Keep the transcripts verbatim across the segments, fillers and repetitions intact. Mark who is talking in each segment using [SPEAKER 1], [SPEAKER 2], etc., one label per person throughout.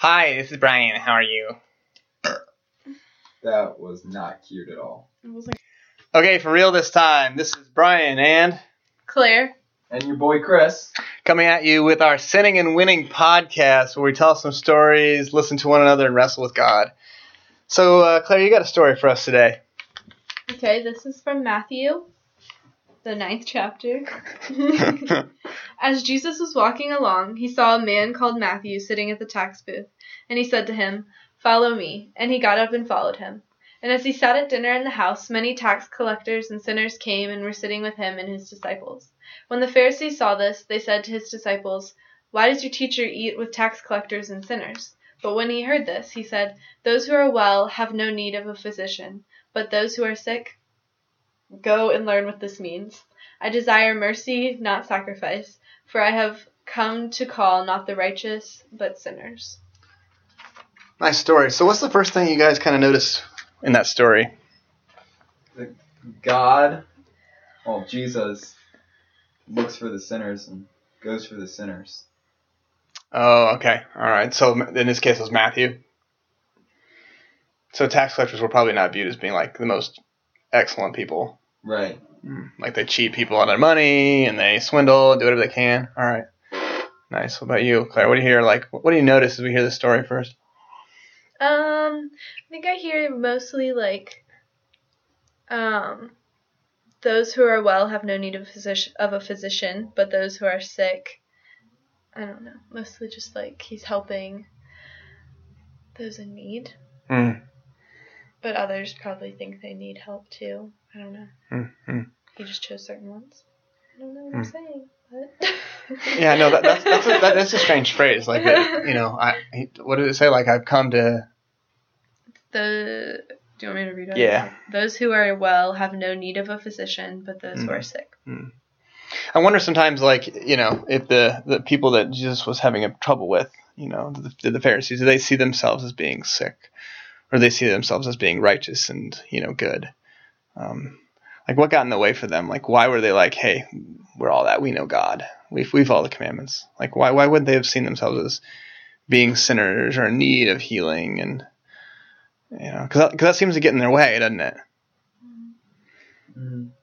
[SPEAKER 1] Hi, this is Brian. How are you?
[SPEAKER 2] That was not cute at all.
[SPEAKER 3] It was like
[SPEAKER 1] Okay, for real this time. This is Brian and
[SPEAKER 3] Claire.
[SPEAKER 2] And your boy Chris.
[SPEAKER 1] coming at you with our Sinning and Winning podcast where we tell some stories, listen to one another, and wrestle with God. So, uh, Claire, you got a story for us today.
[SPEAKER 3] Okay, this is from Matthew, the ninth chapter. As Jesus was walking along, he saw a man called Matthew sitting at the tax booth, and he said to him, "Follow me." And he got up and followed him. And as he sat at dinner in the house, many tax collectors and sinners came and were sitting with him and his disciples. When the Pharisees saw this, they said to his disciples, "Why does your teacher eat with tax collectors and sinners?" But when he heard this, he said, "Those who are well have no need of a physician, but those who are sick, go and learn what this means. I desire mercy, not sacrifice, for I have come to call not the righteous, but sinners."
[SPEAKER 1] Nice story. So what's the first thing you guys kind of noticed in that story?
[SPEAKER 2] The God, well, Jesus, looks for the sinners and goes for the sinners.
[SPEAKER 1] Oh, okay. All right. So in this case, it was Matthew. So tax collectors were probably not viewed as being like the most excellent people.
[SPEAKER 2] Right.
[SPEAKER 1] Like they cheat people out of their money and they swindle and do whatever they can. All right. Nice. What about you, Claire? What do you hear? Like, what do you notice as we hear this story first?
[SPEAKER 3] Um, I think I hear mostly like, um, those who are well have no need of physician of a physician, but those who are sick, I don't know. Mostly just like he's helping those in need.
[SPEAKER 1] Mm.
[SPEAKER 3] But others probably think they need help too. I don't know.
[SPEAKER 1] Mm-hmm.
[SPEAKER 3] He just chose certain ones. I don't know what I'm
[SPEAKER 1] Mm.
[SPEAKER 3] saying, but
[SPEAKER 1] Yeah, no, that, that's that's a, that, that's a strange phrase. Like, that, you know, I he, what did it say? Like, I've come to.
[SPEAKER 3] the. Do you want me to read it?
[SPEAKER 1] Yeah.
[SPEAKER 3] Those who are well have no need of a physician, but those
[SPEAKER 1] Mm.
[SPEAKER 3] who are sick.
[SPEAKER 1] Mm. I wonder sometimes, like, you know, if the, the people that Jesus was having a trouble with, you know, the, the Pharisees, do they see themselves as being sick, or do they see themselves as being righteous and, you know, good? Um, like, what got in the way for them? Like, why were they like, hey, we're all that, we know God, we we follow the commandments? Like, why why would they have seen themselves as being sinners or in need of healing? And you know, because that, that seems to get in their way, doesn't it?
[SPEAKER 2] Mm.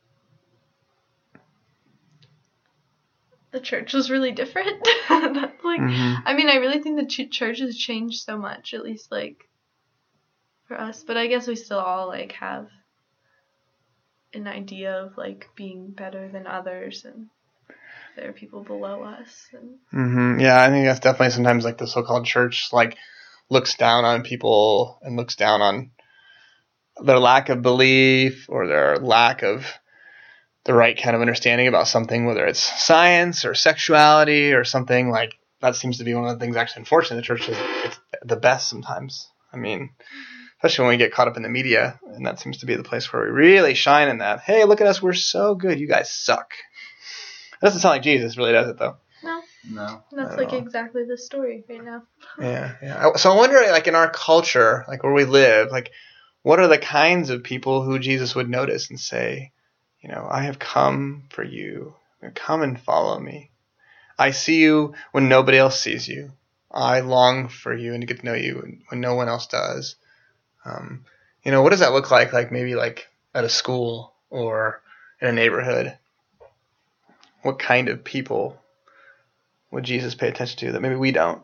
[SPEAKER 3] The church was really different. That's like,
[SPEAKER 1] Mhm.
[SPEAKER 3] I mean, I really think the ch- church has changed so much, at least like for us. But I guess we still all like have an idea of like being better than others, and there are people below us. And
[SPEAKER 1] hmm Yeah, I think that's definitely sometimes like the so-called church like looks down on people and looks down on their lack of belief or their lack of the right kind of understanding about something, whether it's science or sexuality or something. Like that seems to be one of the things actually, unfortunately, the church is it's the best sometimes. I mean, especially when we get caught up in the media, and that seems to be the place where we really shine in that. Hey, look at us, we're so good. You guys suck. It doesn't sound like Jesus really does it, though.
[SPEAKER 3] no,
[SPEAKER 2] No.
[SPEAKER 3] that's
[SPEAKER 1] I
[SPEAKER 3] like
[SPEAKER 1] know.
[SPEAKER 3] exactly the story right now.
[SPEAKER 1] Yeah, yeah. So I'm wondering, like in our culture, like where we live, like what are the kinds of people who Jesus would notice and say, you know, I have come for you. Come and follow me. I see you when nobody else sees you. I long for you and to get to know you when no one else does. Um, you know, what does that look like? Like maybe like at a school or in a neighborhood. What kind of people would Jesus pay attention to that maybe we don't?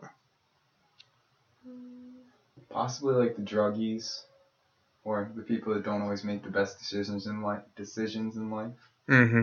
[SPEAKER 2] Possibly like the druggies, or the people that don't always make the best decisions in life. Decisions in life.
[SPEAKER 1] Mm-hmm.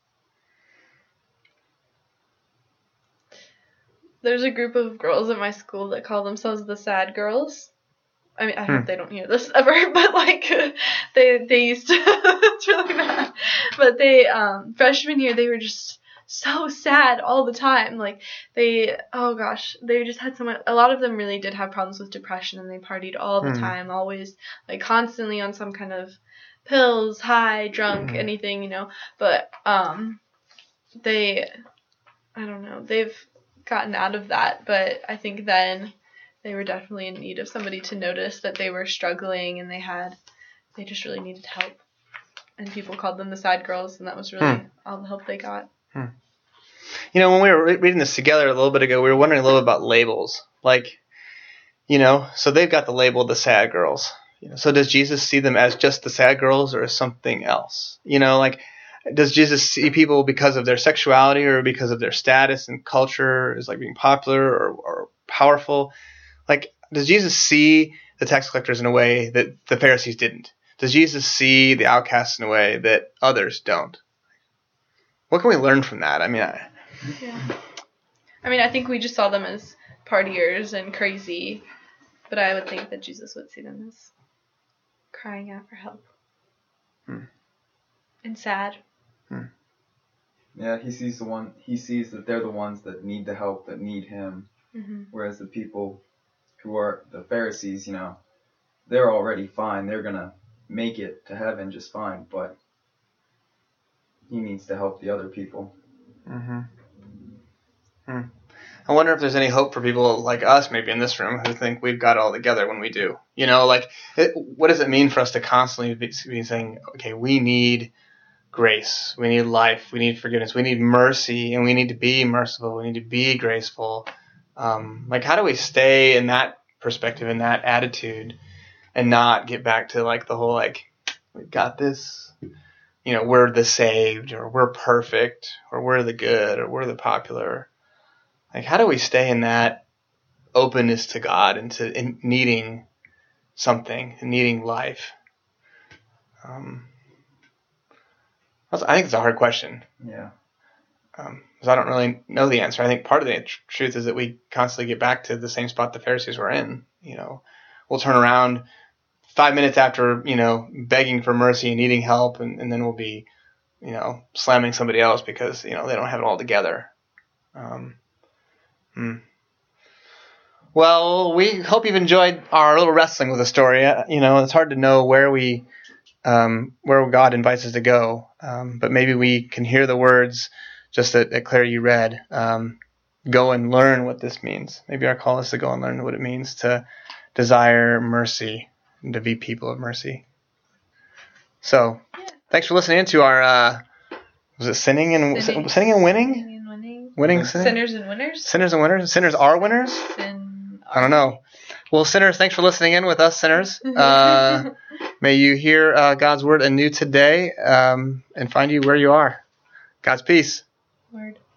[SPEAKER 3] There's a group of girls at my school that call themselves the sad girls. I mean, I
[SPEAKER 1] Hmm.
[SPEAKER 3] hope they don't hear this ever, but like, they they used to. It's really bad. But they um freshman year they were just so sad all the time. Like they, oh gosh, they just had so much. A lot of them really did have problems with depression, and they partied all the
[SPEAKER 1] Hmm.
[SPEAKER 3] time, always like constantly on some kind of pills, high, drunk,
[SPEAKER 1] Mhm.
[SPEAKER 3] anything, you know. But um, they, I don't know, they've gotten out of that, but I think then they were definitely in need of somebody to notice that they were struggling, and they had, they just really needed help. And people called them the sad girls, and that was really
[SPEAKER 1] Hmm.
[SPEAKER 3] all the help they got.
[SPEAKER 1] You know, when we were re- reading this together a little bit ago, we were wondering a little bit about labels. Like, You know, so they've got the label the sad girls. You know, so does Jesus see them as just the sad girls or as something else? You know, like, does Jesus see people because of their sexuality or because of their status and culture as like being popular or, or powerful? Like, does Jesus see the tax collectors in a way that the Pharisees didn't? Does Jesus see the outcasts in a way that others don't? What can we learn from that? I mean, I,
[SPEAKER 3] Yeah. I mean, I think we just saw them as partiers and crazy, but I would think that Jesus would see them as crying out for help.
[SPEAKER 1] Hmm.
[SPEAKER 3] And sad.
[SPEAKER 1] Hmm.
[SPEAKER 2] Yeah, he sees the one. He sees that they're the ones that need the help, that need him.
[SPEAKER 3] Mm-hmm.
[SPEAKER 2] Whereas the people who are the Pharisees, you know, they're already fine. They're gonna make it to heaven just fine. But he needs to help the other people.
[SPEAKER 1] Mm-hmm. Hmm. I wonder if there's any hope for people like us, maybe in this room, who think we've got it all together when we do. You know, like, it, what does it mean for us to constantly be, be saying, okay, we need grace, we need life, we need forgiveness, we need mercy, and we need to be merciful, we need to be graceful. Um, like, how do we stay in that perspective, in that attitude, and not get back to, like, the whole, like, we got this, you know, we're the saved, or we're perfect, or we're the good, or we're the popular. Like, how do we stay in that openness to God and to in needing something, and needing life? Um, I think it's a hard question.
[SPEAKER 2] Yeah.
[SPEAKER 1] Um, because I don't really know the answer. I think part of the tr- truth is that we constantly get back to the same spot the Pharisees were in. You know, we'll turn around five minutes after, you know, begging for mercy and needing help, and, and then we'll be, you know, slamming somebody else because, you know, they don't have it all together. Um, hmm. Well, we hope you've enjoyed our little wrestling with the story. Uh, you know, it's hard to know where we, um, where God invites us to go, um, but maybe we can hear the words just that, that Claire, you read. Um, go and learn what this means. Maybe our call is to go and learn what it means to desire mercy and to be people of mercy. So, thanks for listening to our, uh, was it sinning and
[SPEAKER 3] Sinning,
[SPEAKER 1] sinning and winning?
[SPEAKER 3] Sinning and winning.
[SPEAKER 1] Winning, sinning?
[SPEAKER 3] Sinners and winners.
[SPEAKER 1] Sinners and winners? Sinners are winners?
[SPEAKER 3] Sin
[SPEAKER 1] I don't know. Well, sinners, thanks for listening in with us, sinners. Uh, may you hear uh, God's word anew today, um, and find you where you are. God's peace.
[SPEAKER 3] Word.